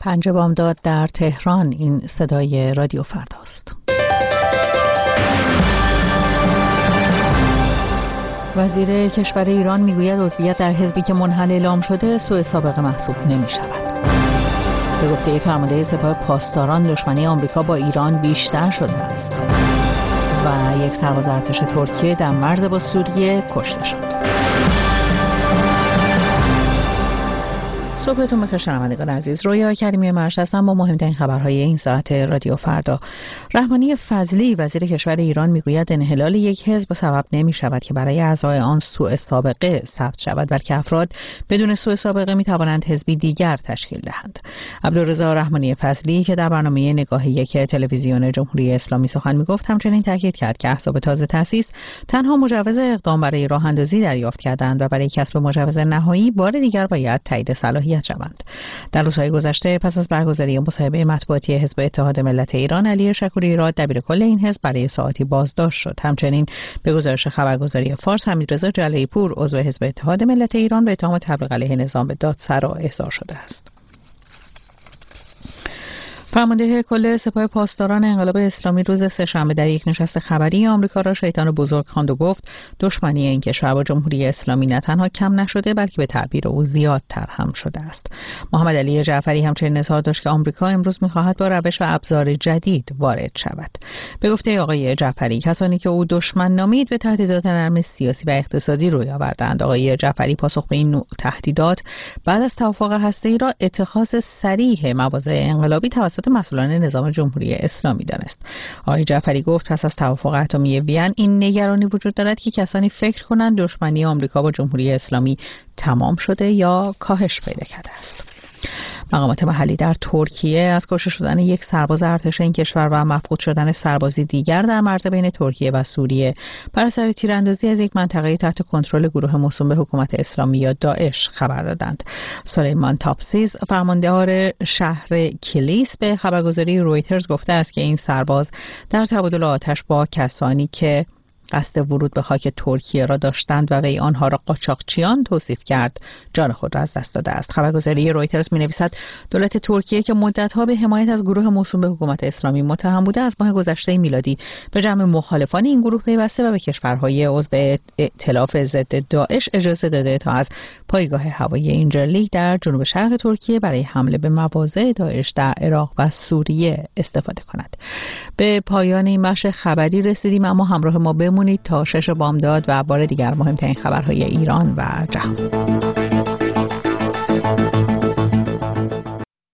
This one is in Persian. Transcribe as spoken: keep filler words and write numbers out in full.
پنج بامداد در تهران. این صدای رادیو فرداست. وزیر کشور ایران میگوید عضویت در حزبی که منحل اعلام شده سوء سابقه محسوب نمی شود. به گفته فرمانده سپاه پاسداران دشمنی آمریکا با ایران بیشتر شده است و یک سرباز ارتش ترکیه در مرز با سوریه کشته شد. صبحتون بخیر شنوندگان عزیز. رویا کریمی مرش هستم با مهمترین خبرهای این ساعت رادیو فردا. رحمانی فضلی وزیر کشور ایران میگوید انحلال یک حزب سبب نمی شود که برای اعضای آن سوء سابقه ثبت شود، بلکه افراد بدون سوء سابقه می توانند حزبی دیگر تشکیل دهند. عبدالرضا رحمانی فضلی که در برنامه نگاه یک تلویزیون جمهوری اسلامی سخن میگفت همچنین تاکید کرد که احزاب تازه تأسیس تنها مجوز اقدام برای راه اندازی دریافت کردند و برای کسب مجوز نهایی بار دیگر باید تایید صلاحیت شوند. در روزهای گذشته پس از برگزاری مصاحبه مطبوعاتی حزب اتحاد ملت ایران، علی شکوری راد دبیرکل این حزب برای ساعاتی بازداشت شد. همچنین به گزارش خبرگزاری فارس حمیدرضا جلیلی پور عضو حزب اتحاد ملت ایران به اتهام تبلیغ علیه نظام به دادسرا احضار شده است. فرمانده کل سپاه پاسداران انقلاب اسلامی روز سه‌شنبه در یک نشست خبری آمریکا را شیطان بزرگ خواند و گفت دشمنی این کشور با جمهوری اسلامی نه تنها کم نشده بلکه به تعبیر او زیادتر هم شده است. محمد علی جعفری همچنین اظهار داشت که آمریکا امروز می‌خواهد با روش و ابزار جدید وارد شود. به گفته آقای جعفری کسانی که او دشمن نامید به تهدیدات نرم سیاسی و اقتصادی روی آوردند. آقای جعفری پاسخ به این نوع تهدیدات بعد از توافق هسته‌ای را اتخاذ صریح مواضع انقلابی توسط مسئولان نظام جمهوری اسلامی دانست. آقای جعفری گفت پس از توافق اتمی وین این نگرانی وجود دارد که کسانی فکر کنند دشمنی آمریکا با جمهوری اسلامی تمام شده یا کاهش پیدا کرده است. مقامات محلی در ترکیه از کشته شدن یک سرباز ارتش این کشور و مفقود شدن سربازی دیگر در مرز بین ترکیه و سوریه بر اثر تیراندازی از یک منطقه تحت کنترل گروه موسوم به حکومت اسلامی یا داعش خبر دادند. سلیمان تاپسیز فرماندهار شهر کلیس به خبرگزاری رویترز گفته است که این سرباز در تبادل آتش با کسانی که قصد ورود به خاک ترکیه را داشتند و وی آنها را قاچاقچیان توصیف کرد جان خود را از دست داده است. خبرگزاری رویترز می‌نویسد دولت ترکیه که مدت‌ها به حمایت از گروه موسوم به حکومت اسلامی متهم بوده از ماه گذشته میلادی به جمع مخالفان این گروه پیوسته و به کشورهای عضو ائتلاف ضد داعش اجازه داده تا از پایگاه هوایی اینجرلیک در جنوب شرق ترکیه برای حمله به مواضع داعش در عراق و سوریه استفاده کند. به پایان این بخش خبری رسیدیم، اما همراه ما بمونید تا شش بامداد و بار دیگر مهمترین خبرهای ایران و جهان.